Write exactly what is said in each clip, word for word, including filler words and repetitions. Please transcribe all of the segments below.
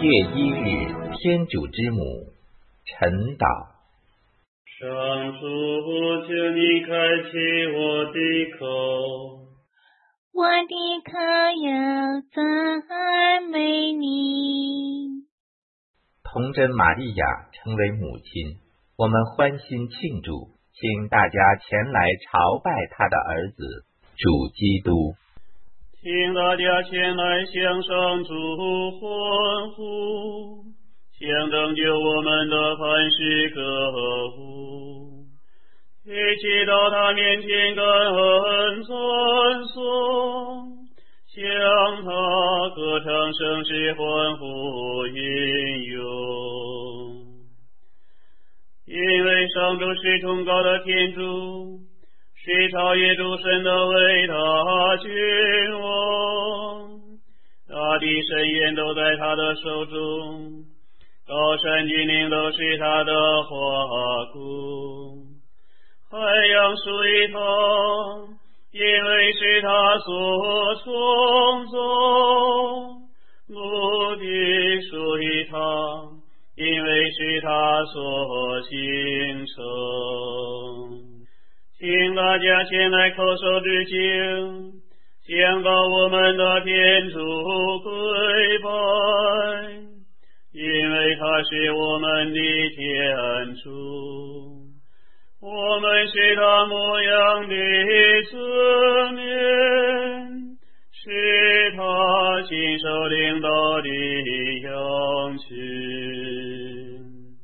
月一日，天主之母，晨祷。 上主，求你开启我的口， 我的口有赞美你。 童真玛利亚成为母亲，我们欢欣庆祝，请大家前来朝拜她的儿子主基督。 请大家前来向上主欢呼，向拯救我们的磐石歌舞，一起到他面前感恩赞颂，向他歌唱圣诗欢呼吟咏。因为上主是崇高的天主，是超越诸神的伟大君王，大地深渊都在他的手中，高山峻岭都是他的华cung，海洋属于他，因为是他所创造，陆地属于他，因为是他所形成。请大家前来叩首致敬，向告我们的天主跪拜，因为他是我们的天主，我们是他模样的子民，是他亲手领导的羊群。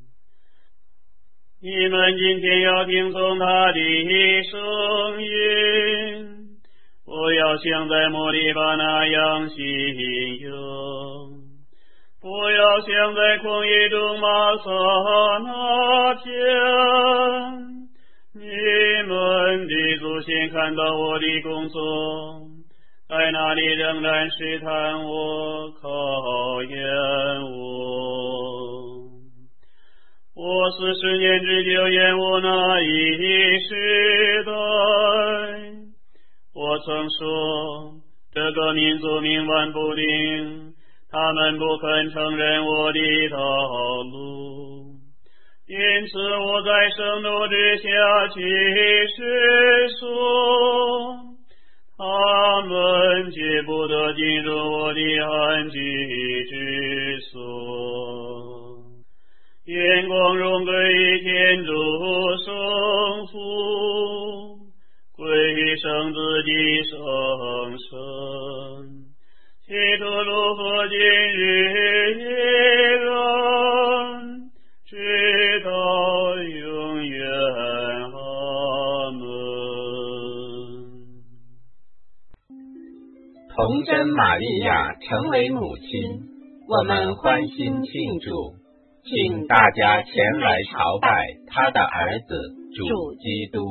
你们今天要听从他的声音，不要像在摩利巴那样信仰，不要像在旷野中玛撒那天。你们的祖先看到我的工作，在那里仍然试探我，考验我。我四十年之久厌恶那一时代，我曾说这个民族冥顽不灵，他们不肯承认我的道路，因此我在盛怒之下起誓说，他们绝不得进入我的安居之所。愿光荣归于天主圣父，归于圣子的圣神，其土如何今日依然，直到永远。阿门。 童真玛利亚成为母亲，我们欢欣庆祝，请大家前来朝拜他的儿子主基督。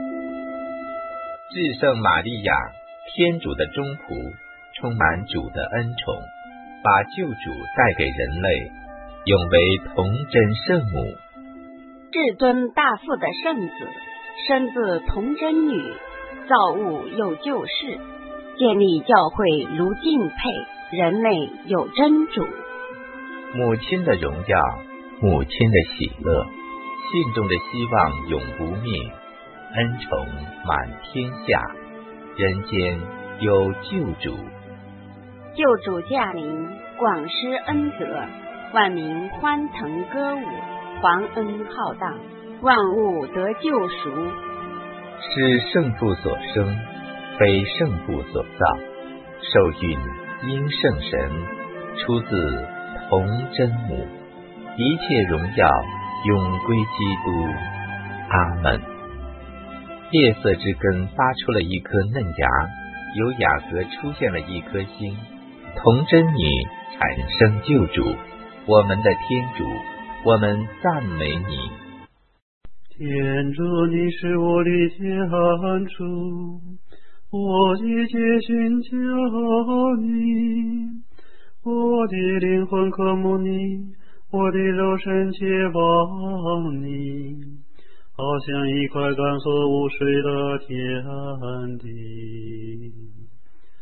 至圣玛利亚，天主的忠仆，充满主的恩宠，把救主带给人类，永为童真圣母。 至尊大父的圣子，生自童真女，造物有救世，建立教会如敬佩，人类有真主。 母亲的荣耀，母亲的喜乐，信众的希望永不灭，恩宠满天下，人间有救主。 救主驾临，广施恩泽，万民欢腾歌舞，皇恩浩荡，万物得救赎。 是圣父所生，非圣父所造，受孕因圣神，出自童真母，一切荣耀永归基督。阿门。夜色之根发出了一颗嫩芽，由雅各出现了一颗心，童真女产生救主，我们的天主，我们赞美你。 天主，你是我的天主，我一切寻求你，我的灵魂渴慕你，我的肉身切望你，好像一块干涸无水的田地。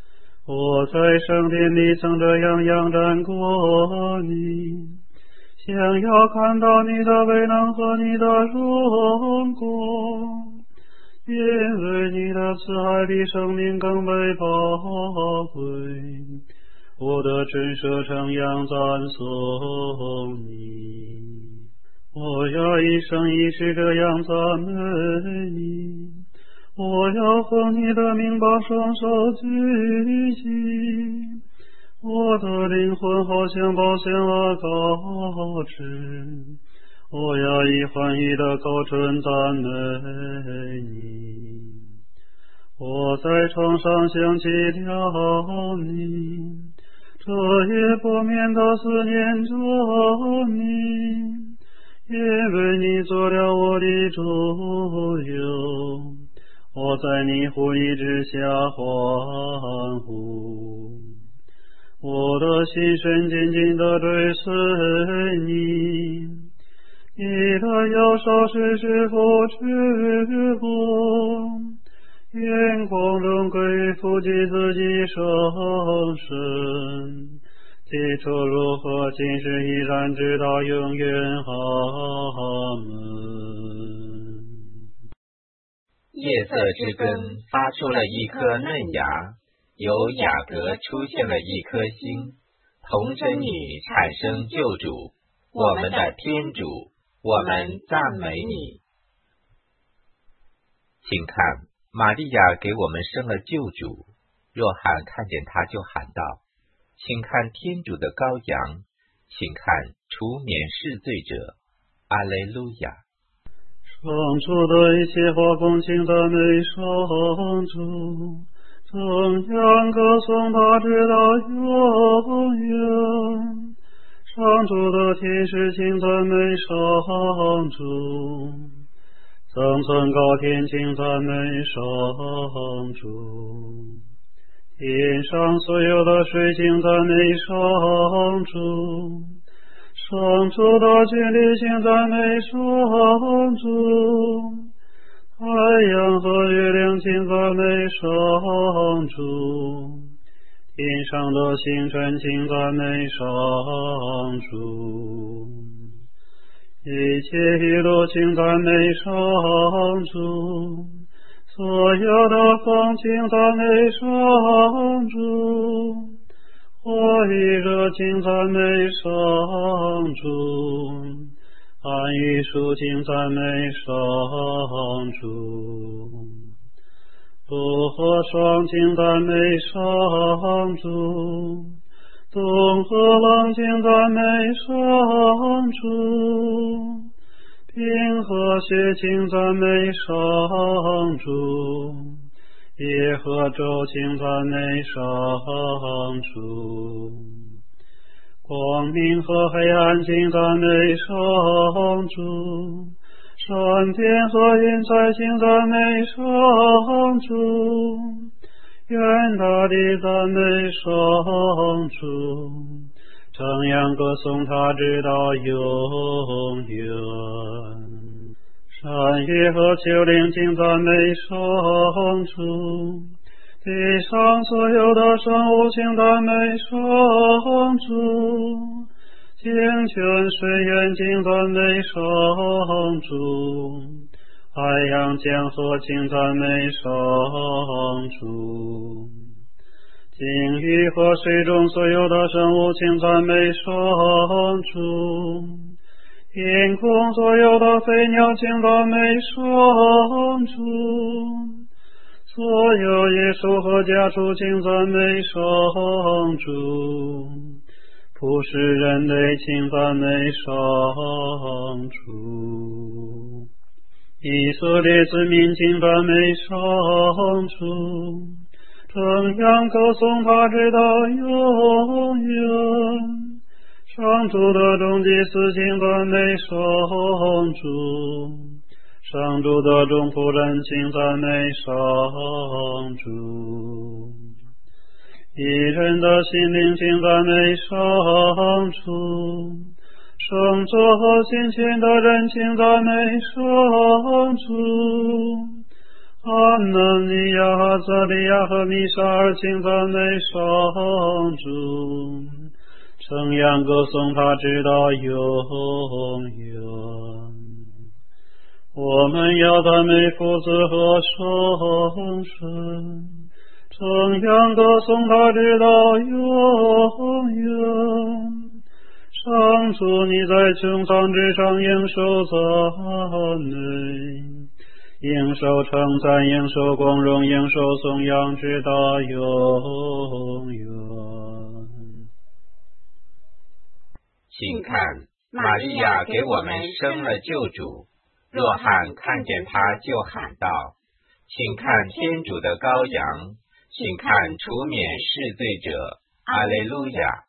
我在圣殿里曾这样仰战过你，想要看到你的威能和你的荣光，因为你的慈爱比生命更为宝贵。我的真舌称扬赞颂你，我要一生一世这样赞美你。我要奉你的名把双手举起，我的灵魂好像宝箱了高枝，我要以欢愉的口唇赞美你。我在床上想起了你，这夜不眠的思念着你，因为你做了我的主佑。我在你护庇之下欢呼，我的心神紧紧地追随你，你的右手是是扶持我，眼光中归于父及子及圣神，基础如何，今世依然直到永远。阿门。 夜色之根发出了一颗嫩芽，由雅各出现了一颗心，童贞女产生救主，我们的天主，我们赞美你。请看，玛利亚给我们生了救主，若翰看见他就喊道：请看天主的羔羊，请看除免世罪者，阿肋路亚。 上主的一切话恭敬赞美上主，怎样歌颂他直到永远。上主的天使请赞美上主，层层高天请赞美上主，天上所有的水请赞美上主，上主的军力请赞美上主，太阳和月亮请赞美上主，天上的星辰请赞美上主，一切雨露请赞美上主，所有的风请赞美上主，火与热请赞美上主，寒与暑请赞美上主，露和霜请赞美上主，冬和冷请赞美上主，冰和雪请赞美上主，夜和昼请赞美上主，光明和黑暗请赞美上主，闪电和云彩请赞美上主，愿大地赞美上主，称扬歌颂他直到永远。山岳和丘陵请赞美上主，地上所有的生物请赞美上主，清泉水源请赞美上主，海洋江河请赞美上主，鲸鱼和水中所有的生物请赞美上主，天空所有的飞鸟请赞美上主，所有野兽和家畜请赞美上主，普世人类请赞美上主，以色列子民请赞美上主，称扬歌颂他直到永远。上主的众祭司请赞美上主，上主的众仆人请赞美上主，一人的心灵请赞美上主，圣者和心虔的人请赞美上主，阿门尼亚赞瑟利亚和米沙尔请赞美上主，称扬歌颂他直到永远。我们要赞美父子和圣神，称扬歌颂他直到永远。上主，你在穹苍之上应受赞美，应受称赞，应受光荣，应受颂扬，直到永远。 请看，玛利亚给我们生了救主。若翰看见他，就喊道：请看天主的羔羊，请看除免世罪者。阿肋路亚。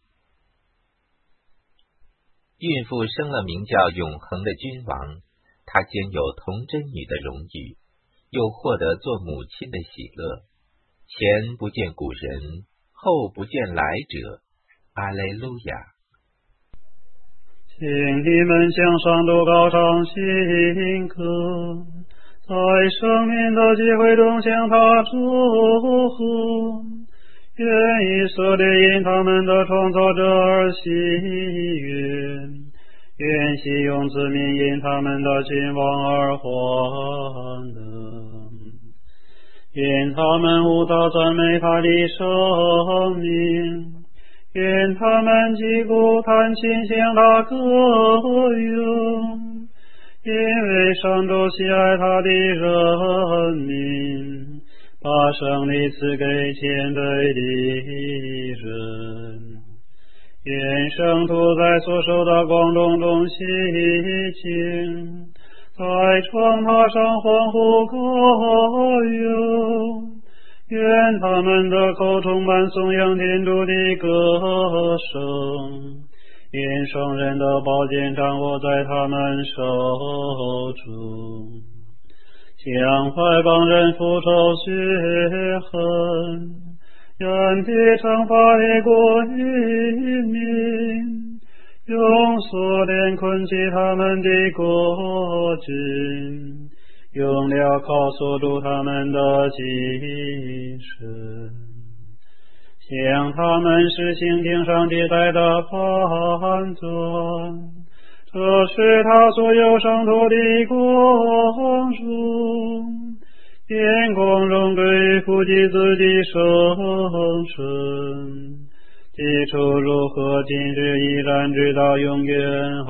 孕妇生了名叫永恒的君王，她兼有童贞女的荣誉，又获得做母亲的喜乐。前不见古人，后不见来者。阿肋路亚。 请你们向上主高唱新歌，在生命的机会中向他祝贺。愿以色列因他们的创造者而喜悦，愿西用子民因他们的君王而欢乐。愿他们舞蹈赞美他的生命，愿他们击鼓弹琴向他歌咏，因为上主喜爱他的人民，把胜利赐给谦卑的人。愿圣徒在所受的光荣中喜庆，在床榻上欢呼歌咏。愿他们的口充满颂扬天主的歌声，愿圣人的宝剑掌握在他们手中，向外邦人复仇血恨，愿地惩罚列国移民，用锁链捆起他们的国君，用镣铐锁住他们的精神，向他们实行天上地带的反转，这是他所有上头的光荣，愿光荣归于父及子的圣神，起初如何，今日依然，直到永远。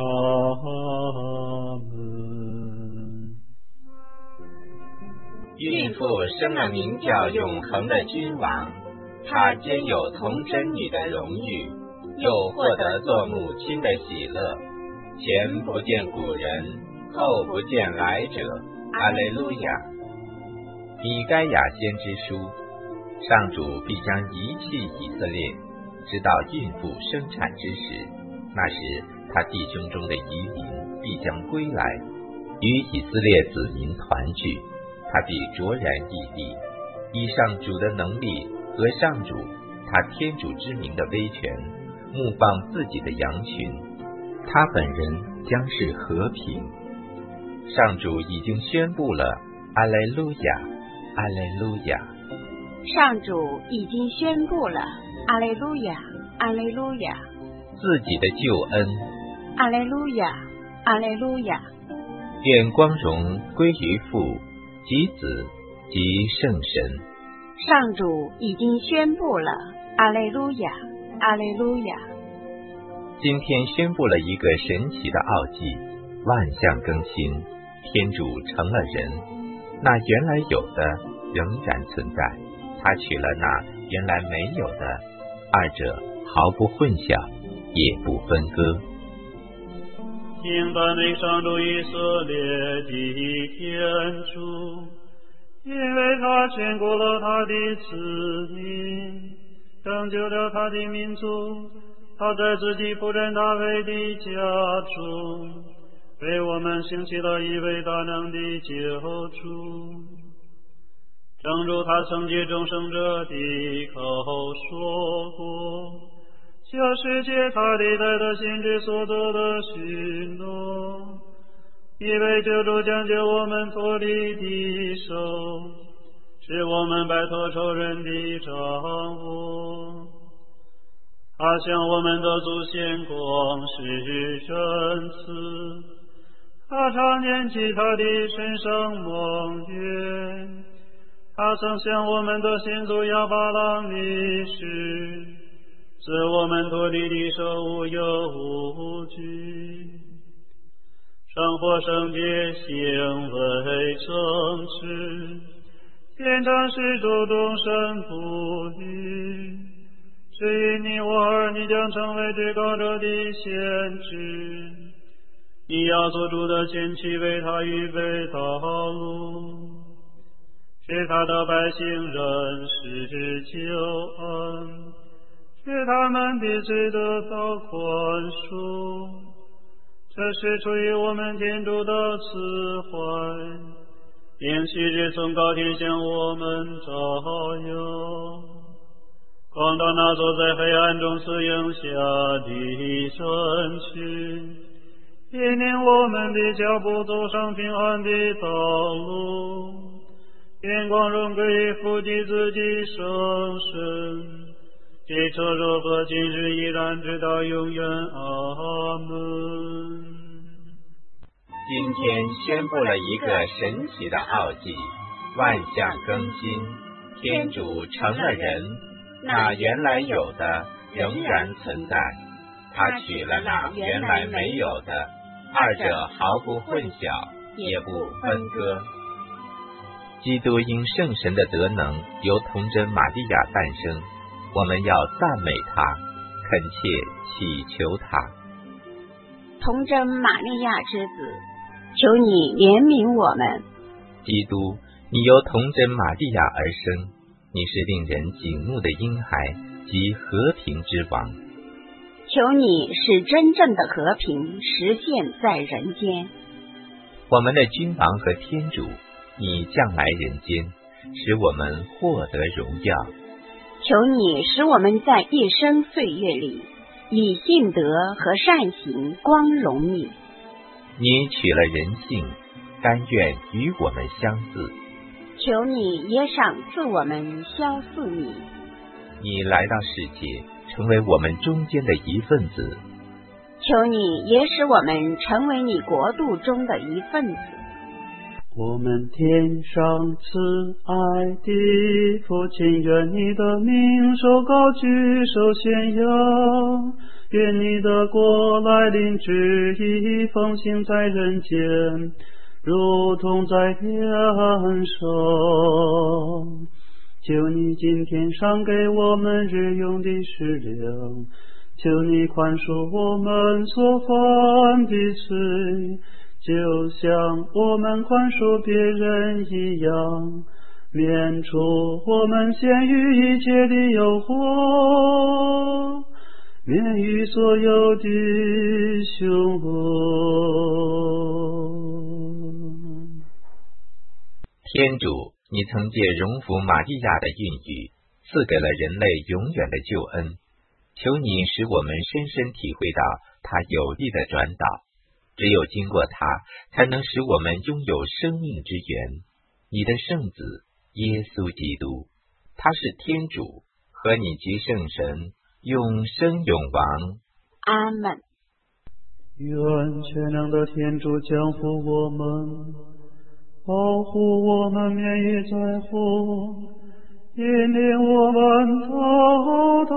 阿门。 孕妇生了名叫永恒的君王，她兼有童贞女的荣誉，又获得做母亲的喜乐。前不见古人，后不见来者。阿肋路亚。以该亚先知书，上主必将遗弃以色列，直到孕妇生产之时，那时他弟兄中的遗民必将归来，与以色列子民团聚。他必卓然屹立，以上主的能力和上主他天主之名的威权，牧放自己的羊群。他本人将是和平。上主已经宣布了，阿肋路亚，阿肋路亚。 上主已经宣布了，阿肋路亚，阿肋路亚。 自己的救恩， 阿肋路亚，阿肋路亚。 愿光荣归于父及子及圣神。 上主已经宣布了，阿肋路亚，阿肋路亚。 今天宣布了一个神奇的奥迹，万象更新，天主成了人，那原来有的仍然存在，他取了那原来没有的，二者毫不混淆，也不分割。 应赞美上主以色列的天主，因为他眷顾了他的子民，拯救了他的民族。他在自己仆人大卫的家中，为我们兴起了一位大能的救主。正如他曾借众生者的口说过，这世界他历代的先知所做的许诺，一位救主将救我们脱离敌手， 使我们摆脱仇人的掌握。他向我们的祖先广施仁慈，他常念起他的神圣盟约。他曾向我们的先祖亚巴郎立誓，使我们脱离的手无忧无惧，生活圣洁，行为正直，天长世主，终身不渝。至于你我儿，你将成为至高者的先知，你要做主的前期，为他预备道路，使他的百姓认识救恩，使他们彼此得到宽恕。这是出于我们天主的慈怀，并昔日从高天向我们照耀，光到那坐在黑暗中死荫下的人群，引领我们的脚步走上平安的道路。愿光荣归于父及子及圣神，既从如何今日依然直到永远。阿门。 今天宣布了一个神奇的奥迹，万象更新，天主成了人，那原来有的仍然存在，他取了那原来没有的，二者毫不混淆，也不分割。基督因圣神的德能，由童贞玛利亚诞生，我们要赞美他，恳切祈求他。 童贞玛利亚之子，求你怜悯我们。 基督，你由童贞玛利亚而生，你是令人景怒的婴孩及和平之王。 求你使真正的和平实现在人间。 我们的君王和天主，你降来人间，使我们获得荣耀。 求你使我们在一生岁月里，以信德和善行光荣你。 你取了人性，甘愿与我们相似。 求你也赏赐我们肖似你。 你来到世界，成为我们中间的一份子。 求你也使我们成为你国度中的一份子。 我们天上慈爱的父亲，愿你的名受高举，受宣扬，愿你的国来临，旨意奉行在人间，如同在天上。求你今天赏给我们日用的食粮，求你宽恕我们所犯的罪，就像我们宽恕别人一样，免除我们陷于一切的诱惑，免于所有的凶恶。 天主，你曾借容服玛利亚的孕育，赐给了人类永远的救恩。求你使我们深深体会到他有力的转导，只有经过他，才能使我们拥有生命之源。你的圣子耶稣基督，他是天主，和你及圣神永生永王。 阿门。 愿全能的天主降福我们，保护我们免于灾祸，引领我们到达